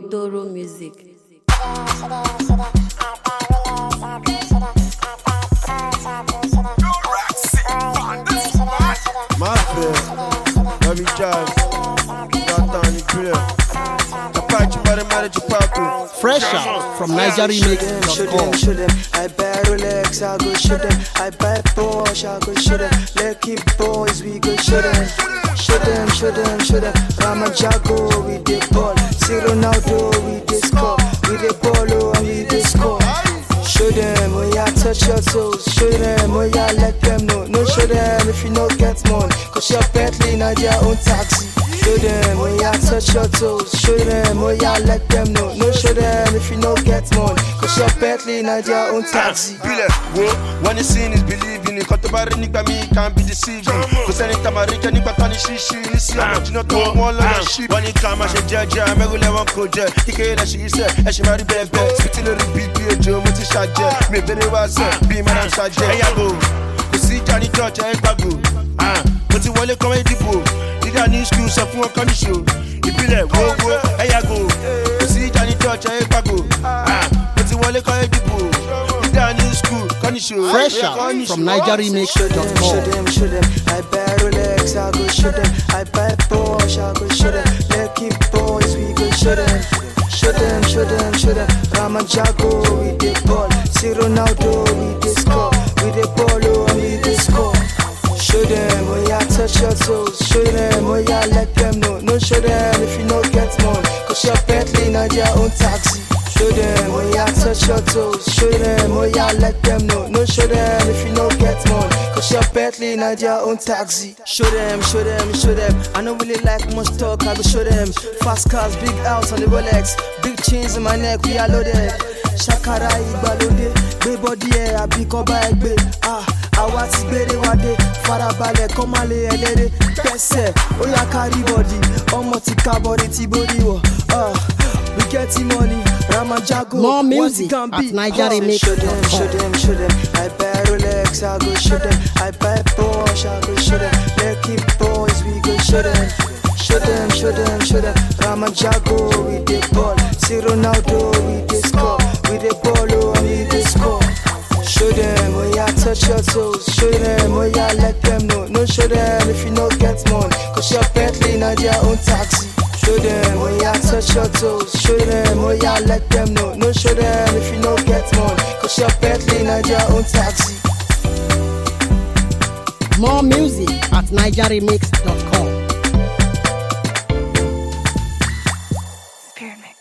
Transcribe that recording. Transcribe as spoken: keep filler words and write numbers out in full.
Toro Music. My friend, let me jazz. Got down the grill. Apache by the manager Paco. Fresh out from Niger Remix dot com. Shoot them, I buy Rolex, I go shoot them. I buy Porsche, I go shoot them. Lucky boys, we go shoot them. Shoot them, shoot them, shoot them. Rama Jago, we dey ball. See Ronaldo, we dey score. We dey ball, oh, and we dey score. Show them, oh yeah, touch your toes. Show them, oh yeah, let them know. No show them if you no get money. Cause your Bentley, not their own taxi. Show them, oh yeah, touch your toes. Show them, oh yeah, let them know. No show them if you no get money. Cause your Bentley, not their own taxi. Bile, wo, when the seeing is believing. Kotobari nígbà mi can't be deceiving. Cause anytime I reach a nígbà tán ní ṣíṣí. Ní sí ọmọ tí náà tó wọ́n lọ́nà ṣí. Wọ́n ní ká máa ṣe jẹ́jẹ́, mẹ́gúnlẹ̀ wọn kò jẹ́. Kíkẹ́ ilẹ̀ ṣì iṣẹ́, ẹ ṣe máa rí bẹ́ẹ̀ bẹ́ẹ̀. Sweetie lórí bíi bí ejò, mo ti ṣàjẹ́. Mi ìbéèrè wá sẹ́, bí madam ṣàjẹ́. Ẹ yàgò, kò sí ìjà ní church, ẹ gbàgbọ́. Mo ti wọlé kọ́mọ́ ìdìbò. Dídá ní school sọ fún wọn kọ́ níṣó. Ìbílẹ̀ wo wo, ẹ yàgò, kò sí ìjà ní church, ẹ gbàgbọ́. Mo ti wọlé kọ́ ìdìbò. Dídá ní school kọ́ níṣó. Fresh out from Niger Remix dot Show com. them, show them. I buy Rolex, I go show them. I buy Porsche, I go show them. Lucky boys, we go show them. Show them, show them, show them. Rama Jago, we dey ball. See Ronaldo, we dey score. We dey ball, oh, and we dey score. Show them, oh yeah, touch your toes. Show them, oh yeah, let them know. No show them if you no get money. Cause your Bentley, not their own taxi. Show them, oh yeah, touch your toes. Show them, oh yeah, let them know. No show them if you no get money. Cause your Bentley, not their own taxi. Show them, show them, show them. I don't really like much talk, I go show them. Fast cars, big house on the Rolex. Big chains in my neck, we are loaded. Shakara igbalode, gbé body ẹ àbí kọ́ bá ẹ gbé. Ah, àwa ti gbére wa dé. Farabalẹ̀ kọ́ máa lé ẹlẹ́rẹ́. Pẹ́sẹ̀, ó yá kárí body. Ọmọ ti ká body ti body wọ̀. Ah, we getting money. Rama Jago, More what music it can at be. Niger Remix Show dot them, com. show them, show them. I buy Rolex, I go show them. I buy Porsche, I go show them. Lucky boys, we go show them. Show them, show them, show them. Rama Jago, we dey ball. See Ronaldo, we dey score. We dey ball, oh, and we dey score. Show them, oh yeah, touch your toes. Show them, oh yeah, let them know. No show them if you no get money. Cause your Bentley, not their own taxi. Show them, oh yeah, touch your toes. Show them, oh yeah, let them know. No show them if you no get money. Cause your Bentley, not their own taxi. More music at Niger Remix dot com. Pyramid.